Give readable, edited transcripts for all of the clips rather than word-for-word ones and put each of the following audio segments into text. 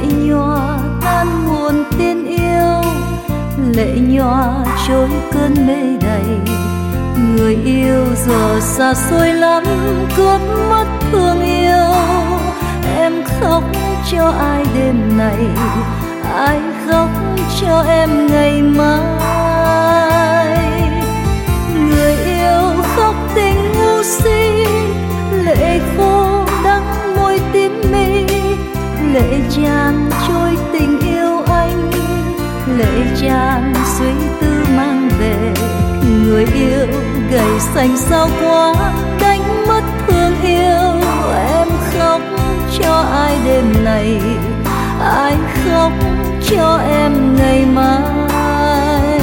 nhòa tan nguồn tin yêu, lệ nhòa trôi cơn mê đầy. Người yêu giờ xa xôi lắm, cướp mất thương yêu. Em khóc cho ai đêm này, ai khóc cho em ngày mai. Người yêu khóc tình ngu si, lệ khô đắng môi tím mi. Lệ tràn trôi tình yêu anh, lệ tràn suy tư mang về. Người yêu gầy xanh sao quá, đánh mất thương yêu. Em khóc cho ai đêm này, ai khóc cho em ngày mai.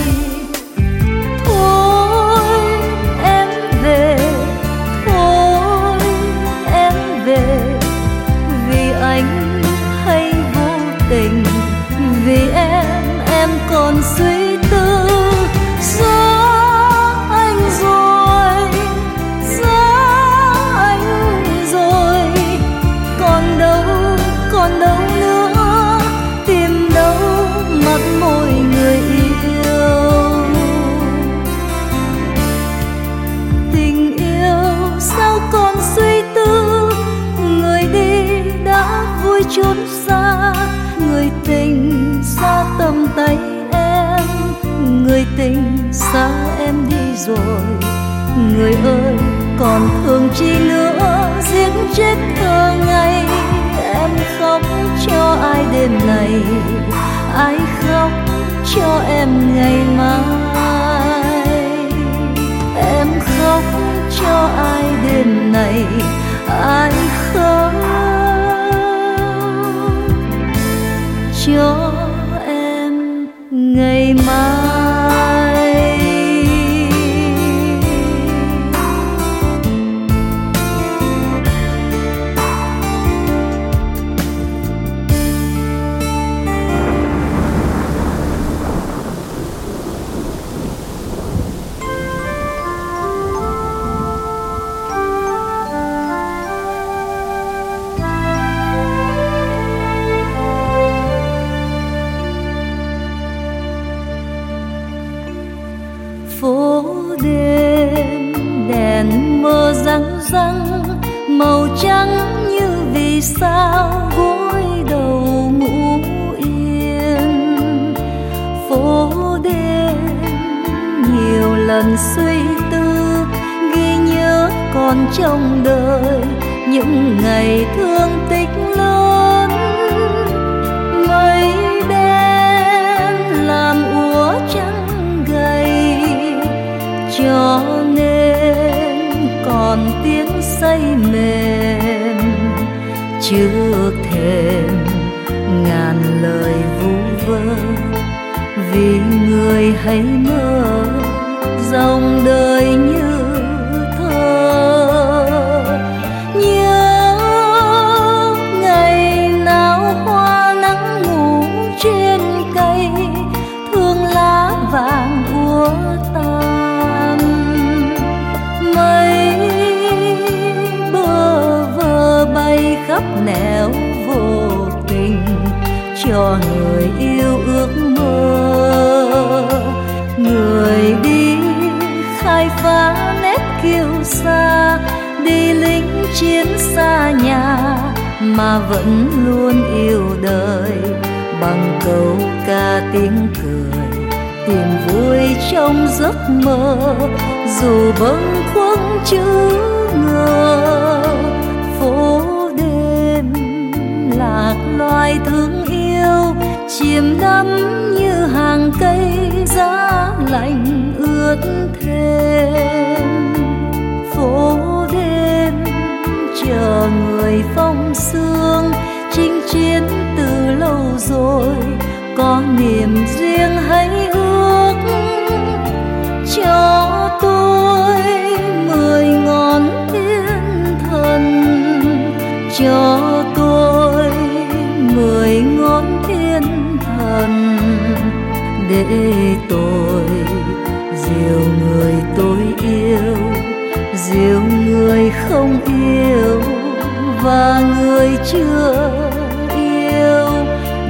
Thôi em về, thôi em về, vì anh hay vô tình, vì em còn suy tư. Giá anh rồi, còn đâu nữa, tìm đâu mắt môi người yêu. Tình yêu sao còn suy tư, người đi đã vui trốn xa. Người tình xa tầm tay em, người tình xa em đi rồi. Người ơi còn thương chi nữa, giết chết thơ ngày. Em khóc cho ai đêm này, ai khóc cho em ngày mai. Em khóc cho ai đêm này, ai khóc cho em ngày mai. Phố đêm đèn mờ răng răng, màu trắng như vì sao gối đầu ngủ yên. Phố đêm nhiều lần suy tư, ghi nhớ còn trong đời những ngày thương tích lớn. Mây đen làm úa trắng gầy, cho nên còn tiếng say mềm. Chưa thèm ngàn lời vu vơ, vì người hay mơ dòng đời như thơ. Nhớ ngày nào hoa nắng ngủ trên cây, thương lá vàng úa tan. Mây bơ vơ bay khắp nẻo vô tình, cho người yêu ước mơ. Người đi khai phá nét kiêu sa, đi lính chiến xa nhà mà vẫn luôn yêu đời. Bằng câu ca tiếng cười, tìm vui trong giấc mơ, dù bâng khuâng chữ ngờ. Phố đêm lạc loài thương yêu, chìm đắm như hàng cây giá lạnh ướt thêm. Phố đêm chờ người phong sương, chinh chiến từ lâu rồi, có niềm riêng hãy ước. Cho tôi 10 ngón thiên thần, cho tôi 10 ngón thiên thần, để tôi dìu người tôi yêu, dìu người không yêu và người chưa yêu.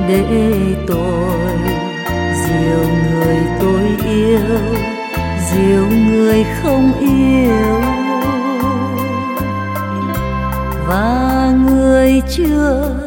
để tôi dìu người tôi yêu, dìu người không yêu, và người chưa